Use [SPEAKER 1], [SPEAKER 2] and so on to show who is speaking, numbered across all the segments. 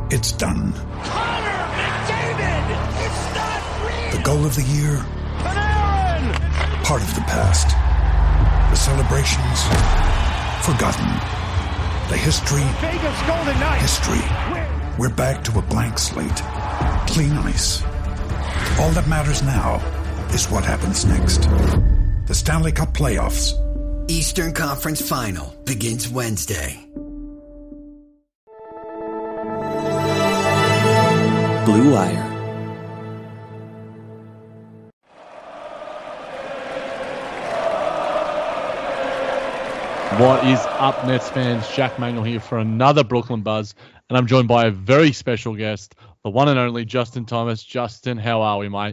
[SPEAKER 1] It's done.
[SPEAKER 2] Connor McDavid! It's not real!
[SPEAKER 1] The goal of the year?
[SPEAKER 2] Panarin!
[SPEAKER 1] Part of the past. The celebrations? Forgotten. The history?
[SPEAKER 2] Vegas Golden Knights!
[SPEAKER 1] History. We're back to a blank slate. Clean ice. All that matters now is what happens next. The Stanley Cup Playoffs.
[SPEAKER 3] Eastern Conference Final begins Wednesday.
[SPEAKER 4] Blue Wire.
[SPEAKER 5] What is up, Nets fans? Jack Manuel here for another Brooklyn Buzz, and I'm joined by a very special guest, the one and only Justin Thomas. Justin, how are we, mate?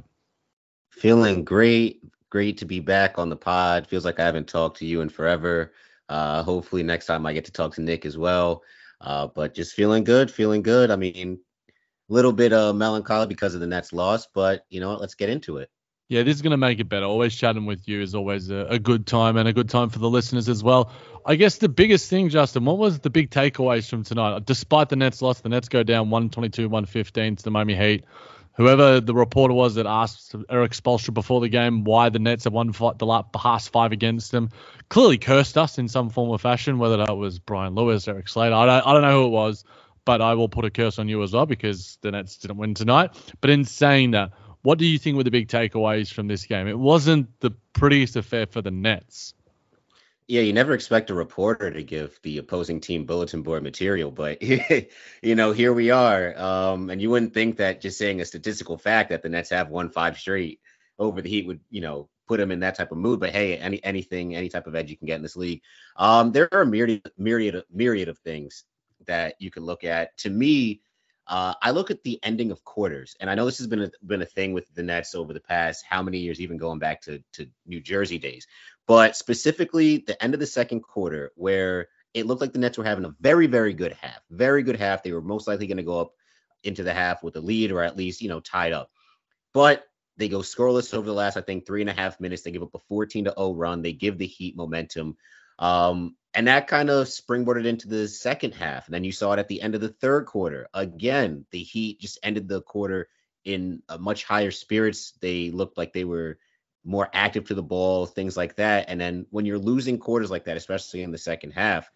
[SPEAKER 6] Feeling great. Great to be back on the pod. Feels like I haven't talked to you in forever. Hopefully next time I get to talk to Nick as well. But just feeling good. I mean, a little bit of melancholy because of the Nets loss, but you know what? Let's get into it.
[SPEAKER 5] Yeah, this is going to make it better. Always chatting with you is always a good time, and a good time for the listeners as well. I guess the biggest thing, Justin, what was the big takeaways from tonight? Despite the Nets loss, the Nets go down 122-115 to the Miami Heat. Whoever the reporter was that asked Erik Spoelstra before the game why the Nets have won the past five against them, clearly cursed us in some form or fashion, whether that was Brian Lewis, Eric Slater. I don't know who it was, but I will put a curse on you as well because the Nets didn't win tonight. But in saying that, what do you think were the big takeaways from this game? It wasn't the prettiest affair for the Nets.
[SPEAKER 6] Yeah, you never expect a reporter to give the opposing team bulletin board material, but here we are. And you wouldn't think that just saying a statistical fact that the Nets have won 5 straight over the Heat would, put them in that type of mood. But hey, any type of edge you can get in this league. There are a myriad of things that you can look at. To me, I look at the ending of quarters, and I know this has been a thing with the Nets over the past how many years, even going back to New Jersey days. But specifically, the end of the second quarter, where it looked like the Nets were having a very, very good half. Very good half. They were most likely going to go up into the half with a lead or at least, tied up. But they go scoreless over the last, I think, 3.5 minutes. They give up a 14-0 run. They give the Heat momentum. And that kind of springboarded into the second half. And then you saw it at the end of the third quarter. Again, the Heat just ended the quarter in a much higher spirits. They looked like they were more active to the ball, things like that. And then when you're losing quarters like that, especially in the second half,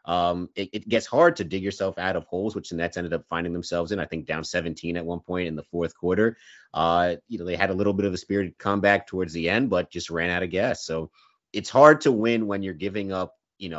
[SPEAKER 6] it gets hard to dig yourself out of holes, which the Nets ended up finding themselves in, I think down 17 at one point in the fourth quarter. They had a little bit of a spirited comeback towards the end, but just ran out of gas. So it's hard to win when you're giving up,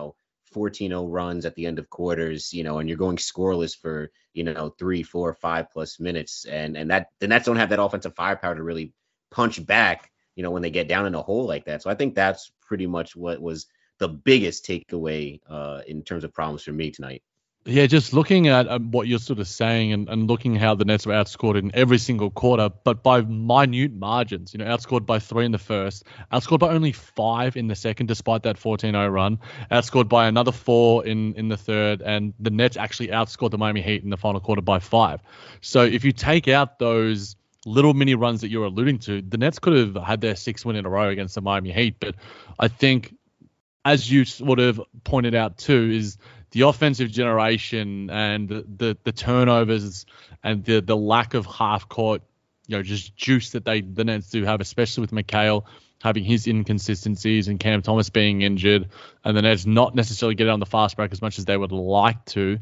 [SPEAKER 6] 14-0 runs at the end of quarters, and you're going scoreless for, 3, 4, 5+ minutes. And that the Nets don't have that offensive firepower to really punch back, when they get down in a hole like that. So I think that's pretty much what was the biggest takeaway in terms of problems for me tonight.
[SPEAKER 5] Yeah, just looking at what you're sort of saying and looking how the Nets were outscored in every single quarter, but by minute margins, outscored by 3 in the first, outscored by only 5 in the second, despite that 14-0 run, outscored by another 4 in the third, and the Nets actually outscored the Miami Heat in the final quarter by 5. So if you take out those little mini runs that you're alluding to, the Nets could have had their 6th win in a row against the Miami Heat. But I think, as you sort of pointed out too, is the offensive generation and the turnovers and the lack of half court, just juice that the Nets do have, especially with McHale having his inconsistencies and Cam Thomas being injured, and the Nets not necessarily get on the fast break as much as they would like to.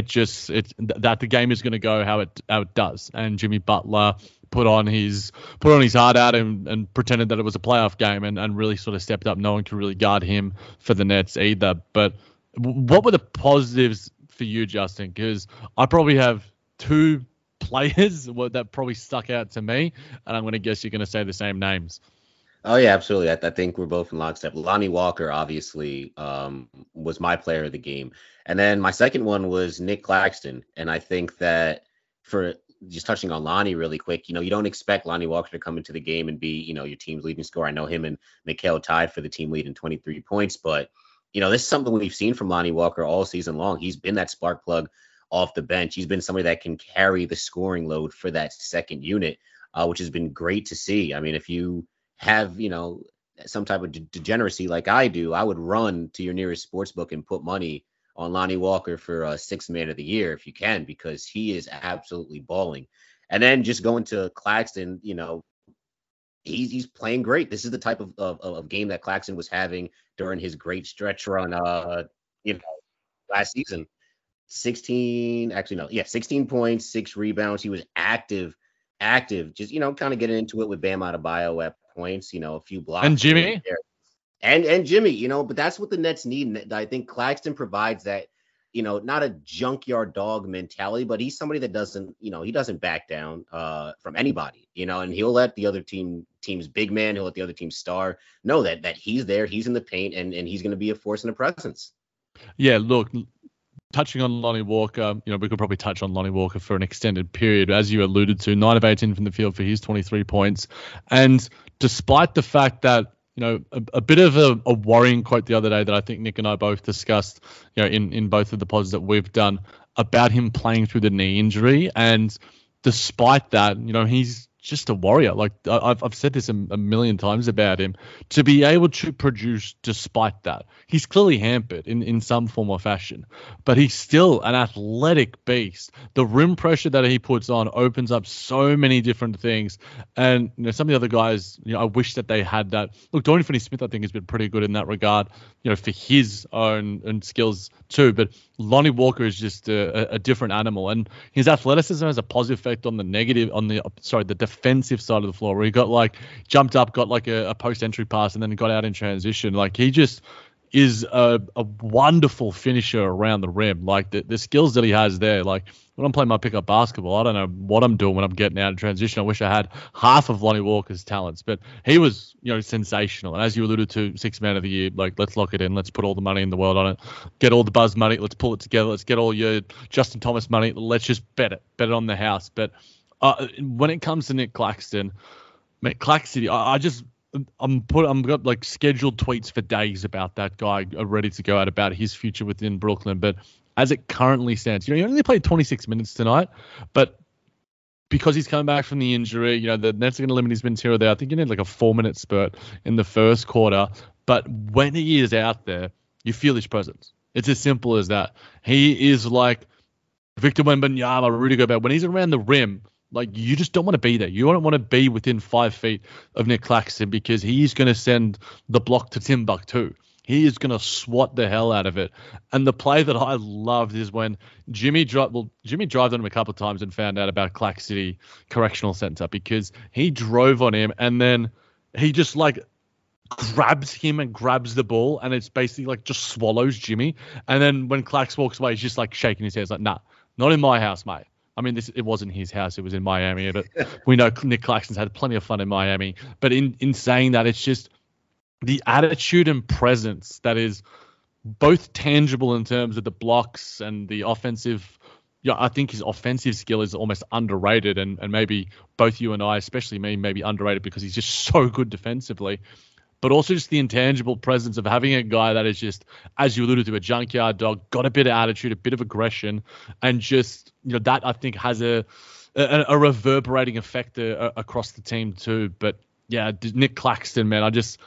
[SPEAKER 5] That the game is going to go how it does. And Jimmy Butler put on his heart out and pretended that it was a playoff game and really sort of stepped up. No one could really guard him for the Nets either. But what were the positives for you, Justin? Because I probably have 2 players that probably stuck out to me, and I'm going to guess you're going to say the same names.
[SPEAKER 6] Oh, yeah, absolutely. I think we're both in lockstep. Lonnie Walker, obviously, was my player of the game. And then my second one was Nick Claxton. And I think that for just touching on Lonnie really quick, you don't expect Lonnie Walker to come into the game and be, your team's leading scorer. I know him and McHale tied for the team lead in 23 points. But, this is something we've seen from Lonnie Walker all season long. He's been that spark plug off the bench. He's been somebody that can carry the scoring load for that second unit, which has been great to see. I mean, if you have, some type of degeneracy like I do, I would run to your nearest sports book and put money on Lonnie Walker for sixth man of the year if you can, because he is absolutely balling. And then just going to Claxton, he's playing great. This is the type of game that Claxton was having during his great stretch run, last season. 16 points, 6 rebounds. He was active, just, kind of getting into it with Bam Adebayo at points, a few blocks.
[SPEAKER 5] And Jimmy.
[SPEAKER 6] And Jimmy, but that's what the Nets need. And I think Claxton provides that, not a junkyard dog mentality, but he's somebody that doesn't, he doesn't back down from anybody, and he'll let the other team's big man, he'll let the other team's star know that he's there, he's in the paint, and he's going to be a force and a presence. Yeah,
[SPEAKER 5] look, touching on Lonnie Walker, we could probably touch on Lonnie Walker for an extended period. As you alluded to, 9 of 18 from the field for his 23 points. And despite the fact that, a bit of a worrying quote the other day that I think Nick and I both discussed, in both of the pods that we've done about him playing through the knee injury. And despite that, he's just a warrior. Like I've said this a million times about him, to be able to produce despite that. He's clearly hampered in some form or fashion, but he's still an athletic beast. The rim pressure that he puts on opens up so many different things. And some of the other guys, I wish that they had that. Look, Dorian Finney-Smith, I think, has been pretty good in that regard, for his own skills too. But Lonnie Walker is just a different animal, and his athleticism has a positive effect on the defensive side of the floor, where he got jumped up, got a post entry pass, and then got out in transition. He just is a wonderful finisher around the rim. The skills that he has there, when I'm playing my pickup basketball, I don't know what I'm doing when I'm getting out in transition. I wish I had half of Lonnie Walker's talents, but he was, sensational. And as you alluded to, 6th man of the year, let's lock it in. Let's put all the money in the world on it. Get all the buzz money. Let's pull it together. Let's get all your Justin Thomas money. Let's just bet it on the house. But when it comes to Nick Claxton, Claxton, I've got scheduled tweets for days about that guy ready to go out about his future within Brooklyn. But as it currently stands, he only played 26 minutes tonight, but because he's coming back from the injury, the Nets are going to limit his minutes here or there. I think he need a 4-minute spurt in the first quarter. But when he is out there, you feel his presence. It's as simple as that. He is like Victor Wembanyama, Rudy Gobert. When he's around the rim, you just don't want to be there. You don't want to be within 5 feet of Nick Claxton, because he's going to send the block to Timbuktu. He is going to swat the hell out of it. And the play that I loved is when Jimmy drove on him a couple of times and found out about Clack City Correctional Center, because he drove on him and then he just grabs him and grabs the ball, and it's basically just swallows Jimmy. And then when Clax walks away, he's just shaking his head. It's nah, not in my house, mate. I mean, it wasn't his house. It was in Miami, but we know Nick Claxton's had plenty of fun in Miami. But in saying that, it's just the attitude and presence that is both tangible in terms of the blocks and the offensive. I think his offensive skill is almost underrated, and maybe both you and I, especially me, maybe underrated because he's just so good defensively. But also just the intangible presence of having a guy that is just, as you alluded to, a junkyard dog, got a bit of attitude, a bit of aggression, and just, that I think has a reverberating effect across the team too. But yeah, Nick Claxton, man,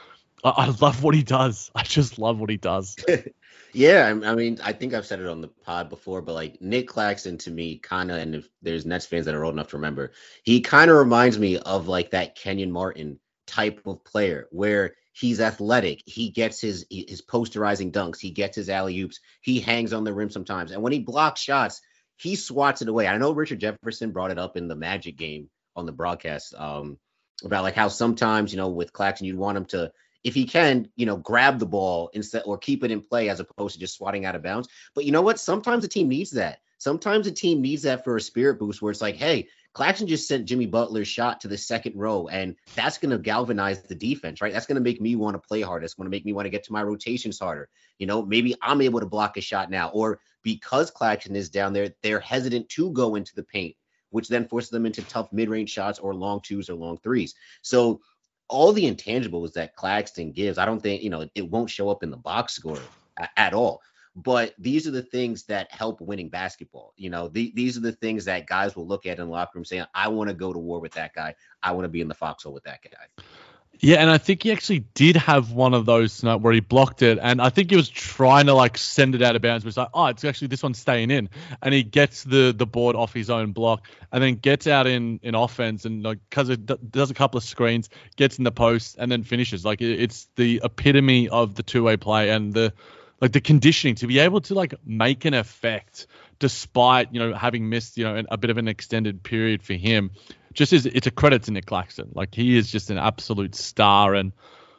[SPEAKER 5] I love what he does. I just love what he does.
[SPEAKER 6] Yeah, I mean, I think I've said it on the pod before, but Nick Claxton to me and if there's Nets fans that are old enough to remember, he kind of reminds me of that Kenyon Martin type of player where he's athletic. He gets his posterizing dunks. He gets his alley-oops. He hangs on the rim sometimes. And when he blocks shots, he swats it away. I know Richard Jefferson brought it up in the Magic game on the broadcast about how sometimes, with Claxton, you'd want him to, if he can, grab the ball instead or keep it in play as opposed to just swatting out of bounds. But you know what? Sometimes the team needs that. Sometimes a team needs that for a spirit boost where it's hey, Claxton just sent Jimmy Butler's shot to the second row, and that's going to galvanize the defense, right? That's going to make me want to play harder. It's going to make me want to get to my rotations harder. Maybe I'm able to block a shot now, or because Claxton is down there, they're hesitant to go into the paint, which then forces them into tough mid-range shots or long twos or long threes. So all the intangibles that Claxton gives, I don't think, it won't show up in the box score at all. But these are the things that help winning basketball. These are the things that guys will look at in the locker room saying, I want to go to war with that guy. I want to be in the foxhole with that guy.
[SPEAKER 5] Yeah, and I think he actually did have one of those tonight where he blocked it, and I think he was trying to like send it out of bounds, but it's like, oh, it's actually this one's staying in, and he gets the board off his own block, and then gets out in offense, and like because it does a couple of screens, gets in the post, and then finishes. Like it's the epitome of the two-way play and the conditioning to be able to like make an effect despite having missed a bit of an extended period for him. It's a credit to Nick Claxton. Like he is just an absolute star. And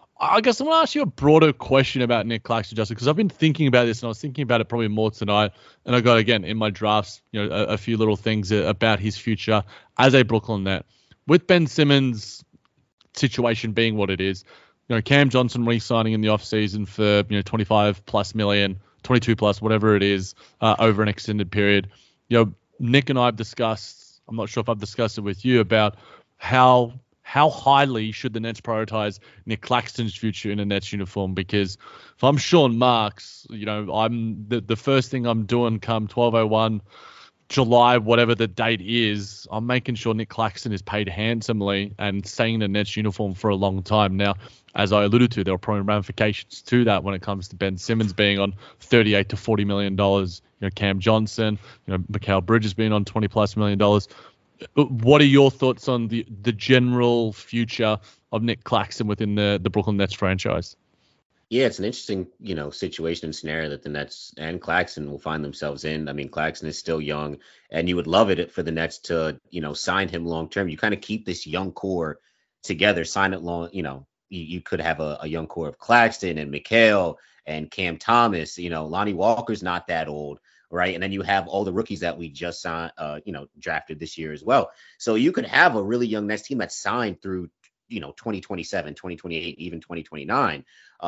[SPEAKER 5] I guess I'm going to ask you a broader question about Nick Claxton, Justin, because I've been thinking about this and I was thinking about it probably more tonight. And I got, again, in my drafts, a few little things about his future as a Brooklyn Net. With Ben Simmons' situation being what it is, Cam Johnson re-signing in the offseason for, 25 plus million, 22 plus, whatever it is, over an extended period. Nick and I have discussed, I'm not sure if I've discussed it with you, about how highly should the Nets prioritize Nick Claxton's future in a Nets uniform, because if I'm Sean Marks, I'm the first thing I'm doing come 12:01 July, whatever the date is, I'm making sure Nick Claxton is paid handsomely and staying in the Nets uniform for a long time. Now, as I alluded to, there are probably ramifications to that when it comes to Ben Simmons being on $38 to $40 million. Cam Johnson, Mikal Bridges being on $20+ million. What are your thoughts on the general future of Nick Claxton within the Brooklyn Nets franchise?
[SPEAKER 6] Yeah, it's an interesting, situation and scenario that the Nets and Claxton will find themselves in. I mean, Claxton is still young, and you would love it for the Nets to, sign him long term. You kind of keep this young core together, sign it long. You could have a young core of Claxton and Mikal and Cam Thomas. Lonnie Walker's not that old, right? And then you have all the rookies that we just signed, drafted this year as well. So you could have a really young Nets team that's signed through 2027, 2028, even 2029.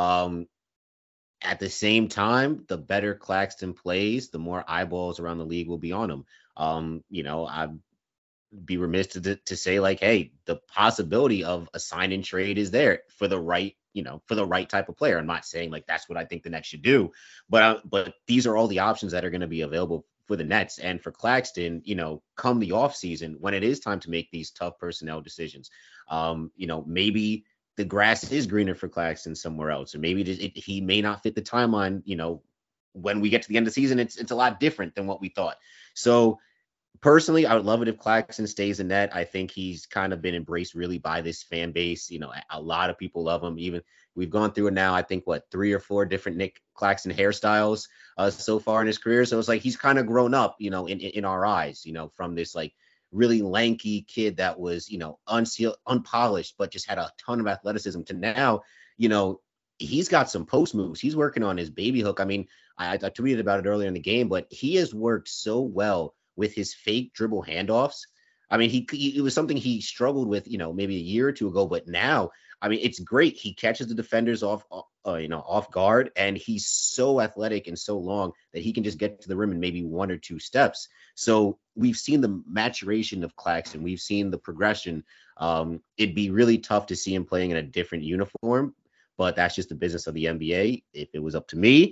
[SPEAKER 6] At the same time, the better Claxton plays, the more eyeballs around the league will be on him. I'd be remiss to say, like, hey, the possibility of a sign and trade is there for the right type of player. I'm not saying like that's what I think the Nets should do, but these are all the options that are going to be available for the Nets and for Claxton, come the offseason when it is time to make these tough personnel decisions. Maybe the grass is greener for Claxton somewhere else, or maybe he may not fit the timeline. When we get to the end of the season, it's a lot different than what we thought. So personally, I would love it if Claxton stays in Net. I think he's kind of been embraced really by this fan base. A lot of people love him. Even we've gone through it now, I think, 3 or 4 different Nick Claxton hairstyles so far in his career. So it's like he's kind of grown up, in our eyes, from this like really lanky kid that was, unpolished, but just had a ton of athleticism to now, he's got some post moves. He's working on his baby hook. I mean, I tweeted about it earlier in the game, but he has worked so well with his fake dribble handoffs. I mean, it was something he struggled with, maybe a year or two ago, but now, I mean, it's great. He catches the defenders off guard, and he's so athletic and so long that he can just get to the rim in maybe 1 or 2 steps. So we've seen the maturation of Claxton. We've seen the progression. It'd be really tough to see him playing in a different uniform, but that's just the business of the NBA. If it was up to me,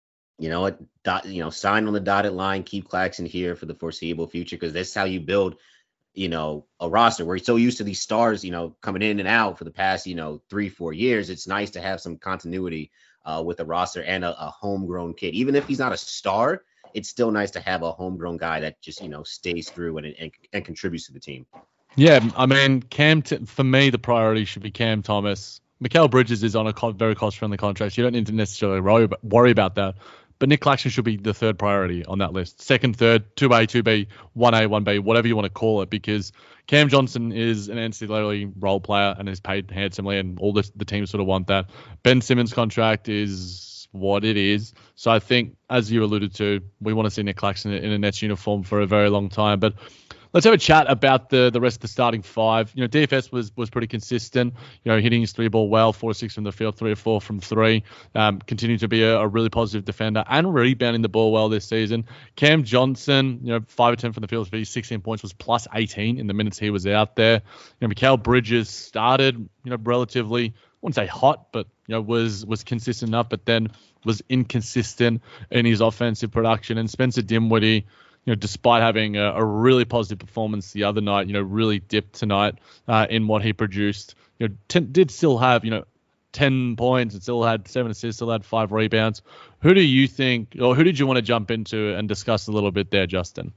[SPEAKER 6] sign on the dotted line, keep Claxton here for the foreseeable future, because that's how you build, a roster. We're so used to these stars, coming in and out for the past, 3-4 years. It's nice to have some continuity with a roster and a homegrown kid. Even if he's not a star, it's still nice to have a homegrown guy that just, stays through and contributes to the team. Yeah,
[SPEAKER 5] I mean, for me, the priority should be Cam Thomas. Mikal Bridges is on a very cost-friendly contract. You don't need to necessarily worry about that. But Nick Claxton should be the third priority on that list. Second, third, 2A, 2B, 1A, 1B, whatever you want to call it, because Cam Johnson is an NCAA role player and is paid handsomely, and all the teams sort of want that. Ben Simmons' contract is what it is. So I think, as you alluded to, we want to see Nick Claxton in a Nets uniform for a very long time. But let's have a chat about the rest of the starting 5. DFS was pretty consistent, hitting his 3-ball well, 4-6 from the field, 3 or 4 from 3. Continued to be a really positive defender and rebounding the ball well this season. Cam Johnson, 5 or 10 from the field, 16 points, was plus 18 in the minutes he was out there. Mikal Bridges started, relatively, I wouldn't say hot, but was consistent enough, but then was inconsistent in his offensive production. And Spencer Dinwiddie, despite having a really positive performance the other night, really dipped tonight in what he produced. Did still have 10 points, and still had 7 assists, still had 5 rebounds. Who do you think, or who did you want to jump into and discuss a little bit there, Justin?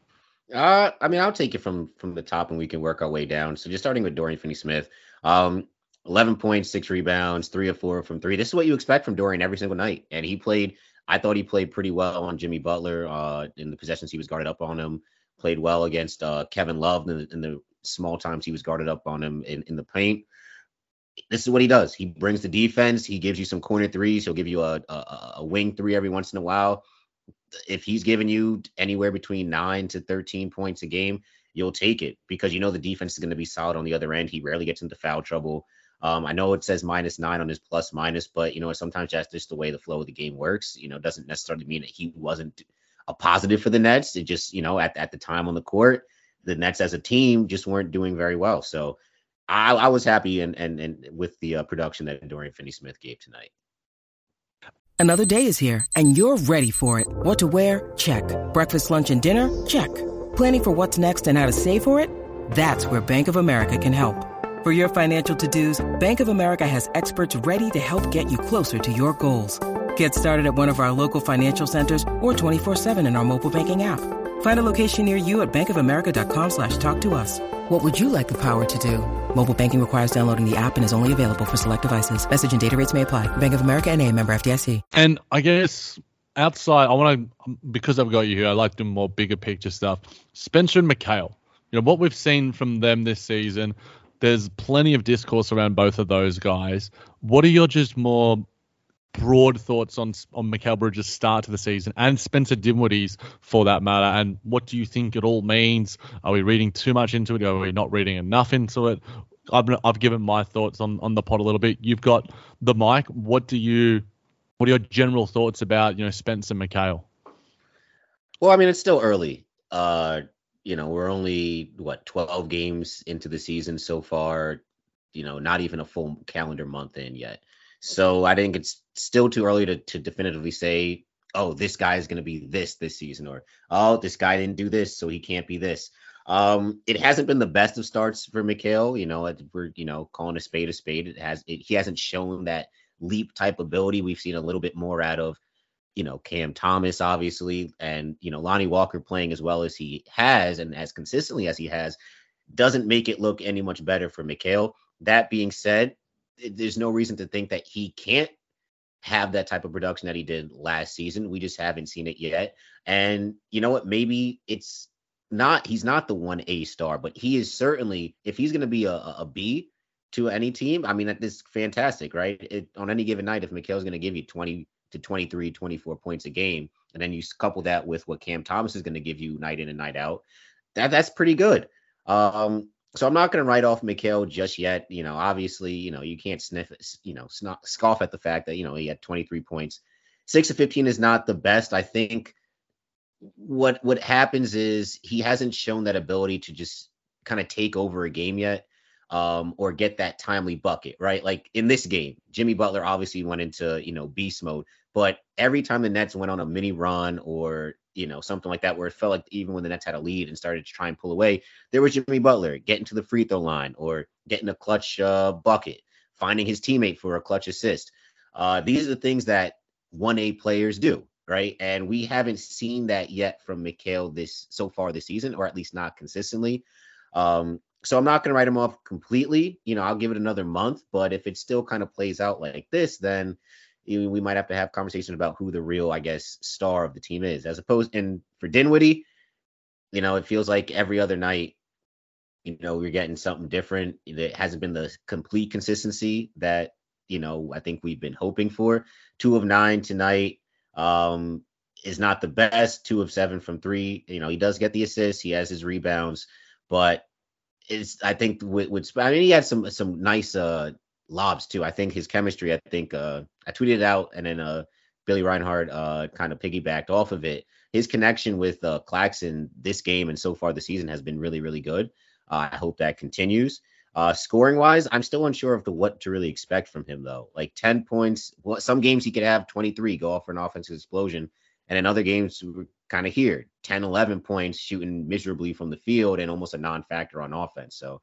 [SPEAKER 6] I'll take it from the top and we can work our way down. So just starting with Dorian Finney-Smith, 11 points, 6 rebounds, 3 of 4 from 3. This is what you expect from Dorian every single night. And I thought he played pretty well on Jimmy Butler in the possessions he was guarded up on him. Played well against Kevin Love in the small times he was guarded up on him in the paint. This is what he does. He brings the defense. He gives you some corner threes. He'll give you a wing 3 every once in a while. If he's giving you anywhere between 9 to 13 points a game, you'll take it because the defense is going to be solid on the other end. He rarely gets into foul trouble. I know it says -9 on his plus minus, but sometimes that's just the way the flow of the game works. Doesn't necessarily mean that he wasn't a positive for the Nets. It just, at the time on the court, the Nets as a team just weren't doing very well. So I was happy and with the production that Dorian Finney-Smith gave tonight.
[SPEAKER 4] Another day is here, and you're ready for it. What to wear? Check. Breakfast, lunch, and dinner? Check. Planning for what's next and how to save for it? That's where Bank of America can help. For your financial to-dos, Bank of America has experts ready to help get you closer to your goals. Get started at one of our local financial centers or 24/7 in our mobile banking app. Find a location near you at bankofamerica.com/talktous. What would you like the power to do? Mobile banking requires downloading the app and is only available for select devices. Message and data rates may apply. Bank of America NA, member FDIC.
[SPEAKER 5] And I guess outside, because I've got you here, I like doing more bigger picture stuff. Spencer and Mikal, what we've seen from them this season, there's plenty of discourse around both of those guys. What are your just more broad thoughts on Mikal Bridges' start to the season and Spencer Dinwiddie's for that matter? And what do you think it all means? Are we reading too much into it? Are we not reading enough into it? I've given my thoughts on the pod a little bit. You've got the mic. What are your general thoughts about, Spencer Mikal?
[SPEAKER 6] Well, it's still early. We're only 12 games into the season so far, not even a full calendar month in yet. So I think it's still too early to definitively say, oh, this guy is going to be this season, or, oh, this guy didn't do this, so he can't be this. It hasn't been the best of starts for Mikal. We're, calling a spade a spade. He hasn't shown that leap type ability. We've seen a little bit more out of, Cam Thomas, obviously, and, Lonnie Walker playing as well as he has and as consistently as he has doesn't make it look any much better for Mikal. That being said, there's no reason to think that he can't have that type of production that he did last season. We just haven't seen it yet. And you know what? Maybe he's not the 1A star, but he is certainly, if he's going to be a B to any team, that is fantastic, right? On any given night, if Mikal's going to give you 20 to 23, 24 points a game, and then you couple that with what Cam Thomas is going to give you night in and night out, that's pretty good. So I'm not going to write off Mikal just yet. Obviously, you can't scoff at the fact that, he had 23 points. 6 of 15 is not the best. I think what happens is he hasn't shown that ability to just kind of take over a game yet, or get that timely bucket, right? Like in this game, Jimmy Butler obviously went into, beast mode, but every time the Nets went on a mini run or, something like that, where it felt like even when the Nets had a lead and started to try and pull away, there was Jimmy Butler getting to the free throw line or getting a clutch bucket, finding his teammate for a clutch assist. These are the things that 1A players do, right? And we haven't seen that yet from Mikal so far this season, or at least not consistently. So I'm not going to write him off completely. I'll give it another month, but if it still kind of plays out like this, then we might have to have conversation about who the real, I guess, star of the team is, as opposed. And for Dinwiddie, it feels like every other night, we're getting something different. It hasn't been the complete consistency that, I think we've been hoping for. 2 of 9 tonight is not the best. 2 of 7 from 3. He does get the assists. He has his rebounds, but I think he had some nice lobs too. I think his chemistry, I tweeted it out, and then Billy Reinhart kind of piggybacked off of it. His connection with Claxton this game and so far the season has been really, really good. I hope that continues. Scoring wise, I'm still unsure of what to really expect from him though. Like 10 points, some games he could have 23, go off for an offensive explosion. And in other games, we're kind of here, 10, 11 points, shooting miserably from the field and almost a non-factor on offense. So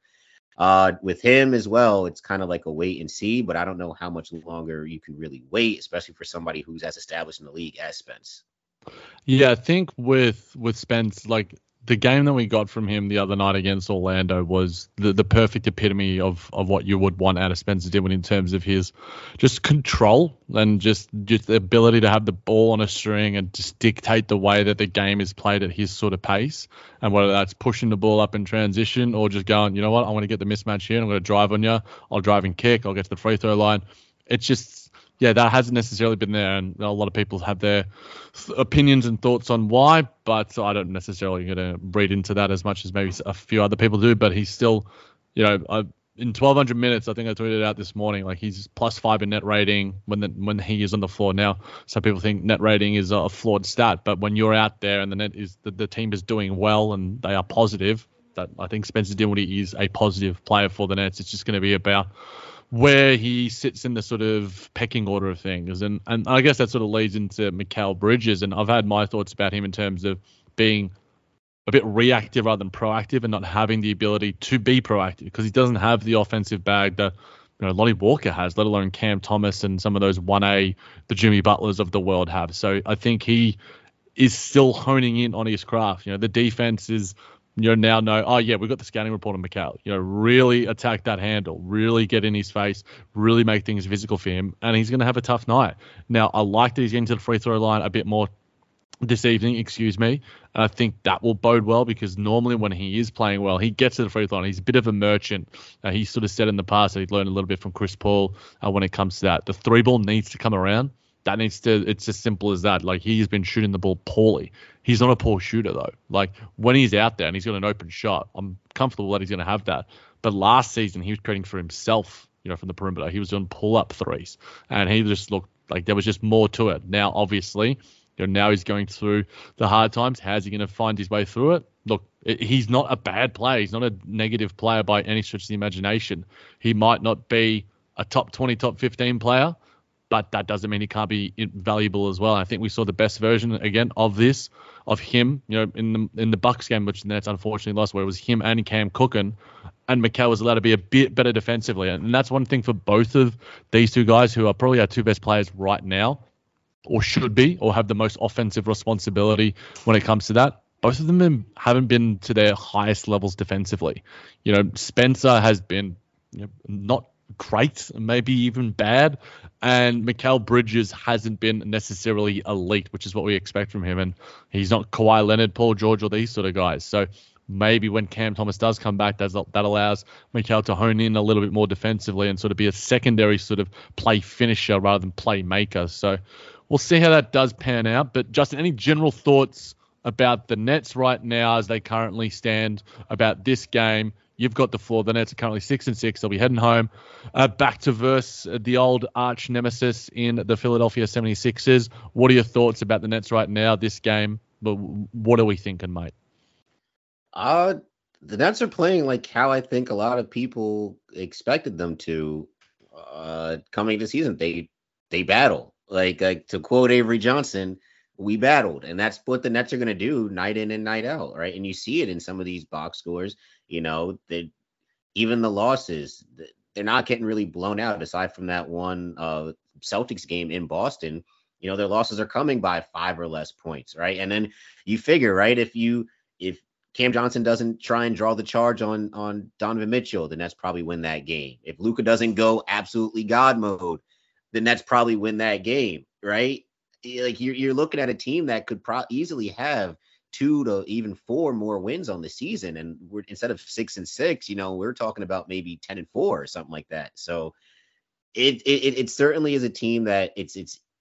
[SPEAKER 6] with him as well, it's kind of like a wait and see, but I don't know how much longer you can really wait, especially for somebody who's as established in the league as Spence.
[SPEAKER 5] Yeah, I think with Spence, like the game that we got from him the other night against Orlando was the perfect epitome of what you would want out of Spencer Dinwiddie in terms of his just control and just the ability to have the ball on a string and just dictate the way that the game is played at his sort of pace. And whether that's pushing the ball up in transition or just going, you know what, I want to get the mismatch here. I'm going to drive on you. I'll drive and kick. I'll get to the free throw line. It's just, yeah, that hasn't necessarily been there, and a lot of people have their opinions and thoughts on why, but I don't necessarily going to read into that as much as maybe a few other people do. But he's still, you know, in 1,200 minutes, I think I tweeted out this morning, like he's +5 in net rating when he is on the floor. Now, some people think net rating is a flawed stat, but when you're out there and the team is doing well and they are positive, that I think Spencer Dinwiddie is a positive player for the Nets. It's just going to be about where he sits in the sort of pecking order of things. And I guess that sort of leads into Mikal Bridges. And I've had my thoughts about him in terms of being a bit reactive rather than proactive and not having the ability to be proactive because he doesn't have the offensive bag that, you know, Lonnie Walker has, let alone Cam Thomas and some of those 1A, the Jimmy Butlers of the world have. So I think he is still honing in on his craft. You know, the defense is, you now know, oh, yeah, we've got the scouting report on Mikal. You know, really attack that handle, really get in his face, really make things physical for him, and he's going to have a tough night. Now, I like that he's getting to the free throw line a bit more this evening, and I think that will bode well because normally when he is playing well, he gets to the free throw line. He's a bit of a merchant. He's sort of said in the past that he'd learned a little bit from Chris Paul when it comes to that. The three ball needs to come around. It's as simple as that. Like, he's been shooting the ball poorly. He's not a poor shooter, though. Like, when he's out there and he's got an open shot, I'm comfortable that he's going to have that. But last season, he was creating for himself, you know, from the perimeter. He was doing pull-up threes, and he just looked like there was just more to it. Now, obviously, you know, now he's going through the hard times. How's he going to find his way through it? Look, he's not a bad player. He's not a negative player by any stretch of the imagination. He might not be a top 20, top 15 player, but that doesn't mean he can't be valuable as well. I think we saw the best version again of him, you know, in the Bucks game, which the Nets unfortunately lost, where it was him and Cam cooking, and Mikal was allowed to be a bit better defensively. And that's one thing for both of these two guys, who are probably our two best players right now, or should be, or have the most offensive responsibility when it comes to that. Both of them haven't been to their highest levels defensively. You know, Spencer has been, you know, not great, maybe even bad, and Mikal Bridges hasn't been necessarily elite, which is what we expect from him. And he's not Kawhi Leonard, Paul George, or these sort of guys. So maybe when Cam Thomas does come back, that allows Mikal to hone in a little bit more defensively and sort of be a secondary sort of play finisher rather than play maker. So we'll see how that does pan out. But Justin, any general thoughts about the Nets right now as they currently stand, about this game? You've got the floor. The Nets are currently 6-6. They'll be heading home back to verse the old arch nemesis in the Philadelphia 76ers. What are your thoughts about the Nets right now, this game? But what are we thinking, mate?
[SPEAKER 6] The Nets are playing like how I think a lot of people expected them to coming this season. They battle. Like to quote Avery Johnson, we battled, and that's what the Nets are going to do night in and night out, right? And you see it in some of these box scores. You know, even the losses, they're not getting really blown out. Aside from that one Celtics game in Boston, you know, their losses are coming by 5 or less points, right? And then you figure, right, if Cam Johnson doesn't try and draw the charge on Donovan Mitchell, the Nets probably win that game. If Luka doesn't go absolutely God mode, the Nets probably win that game, right? Like you're looking at a team that could easily have 2 to even 4 more wins on the season, and we're instead of 6-6, you know, we're talking about maybe 10-4 or something like that. So it certainly is a team that it's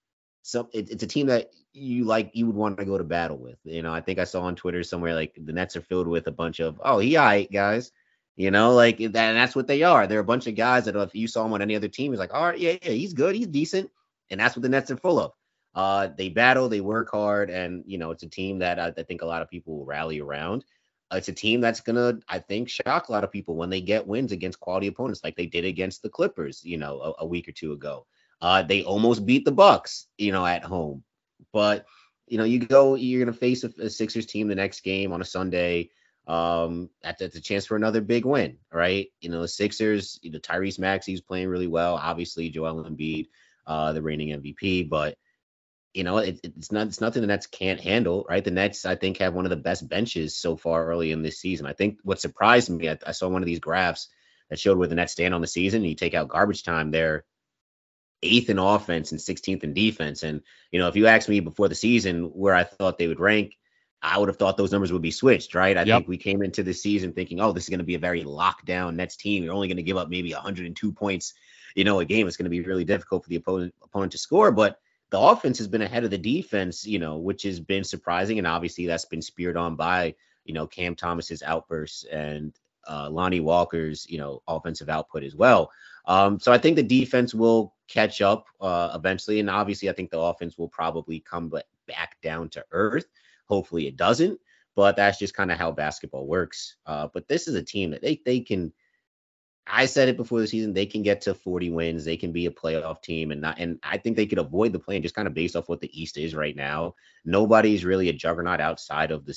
[SPEAKER 6] a team that you would want to go to battle with. You know, I think I saw on Twitter somewhere like the Nets are filled with a bunch of he all right guys, you know, like that, and that's what they are. They're a bunch of guys that if you saw them on any other team, it's like, all right, yeah, he's good, he's decent, and that's what the Nets are full of. They battle, they work hard, and, you know, it's a team that I think a lot of people will rally around. It's a team that's going to, I think, shock a lot of people when they get wins against quality opponents like they did against the Clippers, you know, a week or two ago. They almost beat the Bucks, you know, at home. But you're going to face a Sixers team the next game on a Sunday. That's a chance for another big win, right? The Sixers, Tyrese Maxey's playing really well. Obviously, Joel Embiid, the reigning MVP, but it's nothing the Nets can't handle, right? The Nets, I think, have one of the best benches so far early in this season. I think what surprised me, I saw one of these graphs that showed where the Nets stand on the season. You take out garbage time, they're 8th in offense and 16th in defense. And, if you asked me before the season where I thought they would rank, I would have thought those numbers would be switched, right? I think we came into the season thinking, oh, this is going to be a very locked down Nets team. You're only going to give up maybe 102 points, a game. It's going to be really difficult for the opponent to score. But the offense has been ahead of the defense, which has been surprising. And obviously that's been speared on by, Cam Thomas's outbursts and Lonnie Walker's, offensive output as well. So I think the defense will catch up eventually. And obviously I think the offense will probably come back down to earth. Hopefully it doesn't, but that's just kind of how basketball works. But this is a team that they can, I said it before the season, they can get to 40 wins. They can be a playoff team and I think they could avoid the play-in just kind of based off what the East is right now. Nobody's really a juggernaut outside of the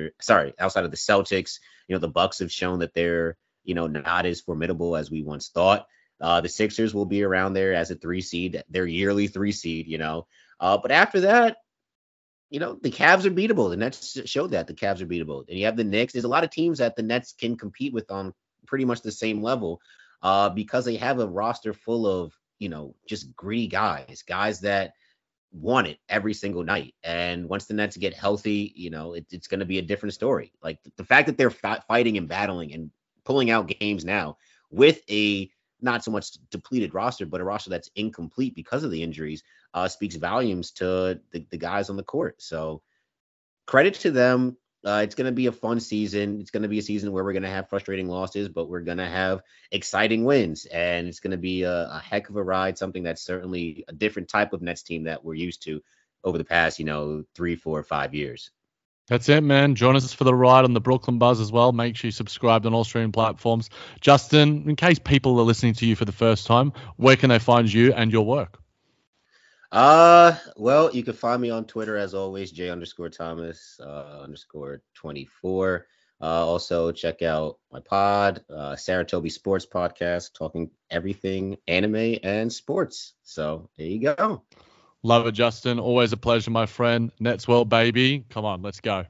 [SPEAKER 6] Celtics. The Bucks have shown that they're, not as formidable as we once thought. The Sixers will be around there as a 3 seed, their yearly 3 seed, but after that, the Cavs are beatable. The Nets showed that the Cavs are beatable. And you have the Knicks. There's a lot of teams that the Nets can compete with on pretty much the same level because they have a roster full of, just gritty guys that want it every single night. And once the Nets get healthy, it's going to be a different story. Like the fact that they're fighting and battling and pulling out games now with a not so much depleted roster, but a roster that's incomplete because of the injuries, speaks volumes to the guys on the court. So credit to them. It's going to be a fun season. It's going to be a season where we're going to have frustrating losses, but we're going to have exciting wins. And it's going to be a heck of a ride, something that's certainly a different type of Nets team that we're used to over the past, 3, 4, 5 years.
[SPEAKER 5] That's it, man. Join us for the ride on the Brooklyn Buzz as well. Make sure you subscribe on all streaming platforms. Justin, in case people are listening to you for the first time, where can they find you and your work?
[SPEAKER 6] Well, you can find me on Twitter as always, J_Thomas _24. Also check out my pod, Saratobi Sports Podcast, talking everything anime and sports. So there you go.
[SPEAKER 5] Love it, Justin. Always a pleasure, my friend. Nets World, baby. Come on, let's go.